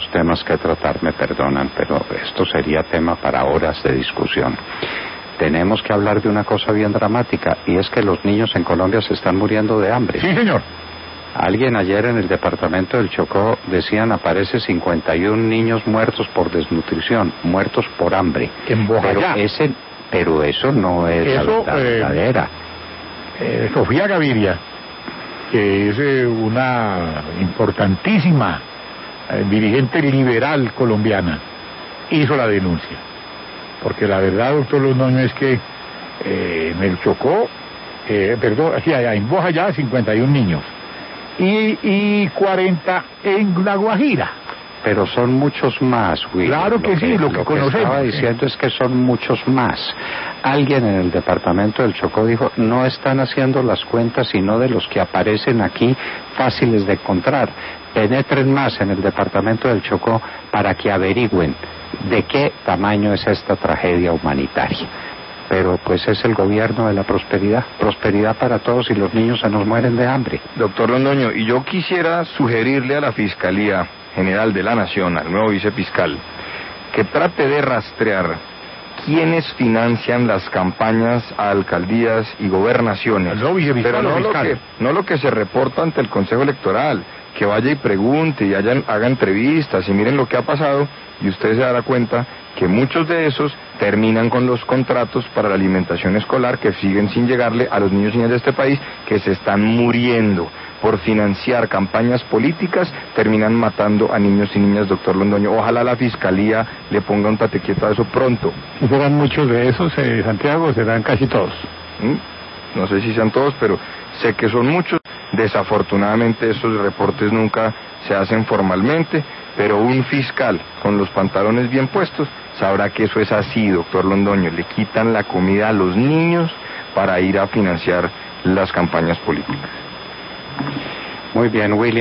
temas que tratar, me perdonan, pero esto sería tema para horas de discusión. Tenemos que hablar de una cosa bien dramática, y es que los niños en Colombia se están muriendo de hambre. Sí, señor. Alguien ayer en el departamento del Chocó decían aparece 51 niños muertos por desnutrición, muertos por hambre. En Bojayá. Pero eso no es la verdad verdadera. Sofía Gaviria, que es una importantísima dirigente liberal colombiana, hizo la denuncia. Porque la verdad, doctor Londoño, es que en el Chocó, en Bojayá 51 niños. Y 40 en La Guajira. Pero son muchos más, William. Claro que sí, lo que conocemos. Lo que estaba diciendo es que son muchos más. Alguien en el departamento del Chocó dijo, no están haciendo las cuentas sino de los que aparecen aquí fáciles de encontrar. Penetren más en el departamento del Chocó para que averigüen de qué tamaño es esta tragedia humanitaria. Pero pues es el gobierno de la prosperidad para todos, y los niños se nos mueren de hambre. Doctor Londoño, y yo quisiera sugerirle a la Fiscalía General de la Nación, al nuevo vicefiscal, que trate de rastrear quiénes financian las campañas a alcaldías y gobernaciones, pero no lo que se reporta ante el Consejo Electoral, que vaya y pregunte y haga entrevistas y miren lo que ha pasado, y usted se dará cuenta que muchos de esos terminan con los contratos para la alimentación escolar que siguen sin llegarle a los niños y niñas de este país, que se están muriendo por financiar campañas políticas, terminan matando a niños y niñas, doctor Londoño. Ojalá la Fiscalía le ponga un tate quieto a eso pronto. ¿Y serán muchos de esos, Santiago? ¿Serán casi todos? No sé si sean todos, pero sé que son muchos. Desafortunadamente esos reportes nunca se hacen formalmente, pero un fiscal con los pantalones bien puestos sabrá que eso es así, doctor Londoño. Le quitan la comida a los niños para ir a financiar las campañas políticas. Muy bien, William.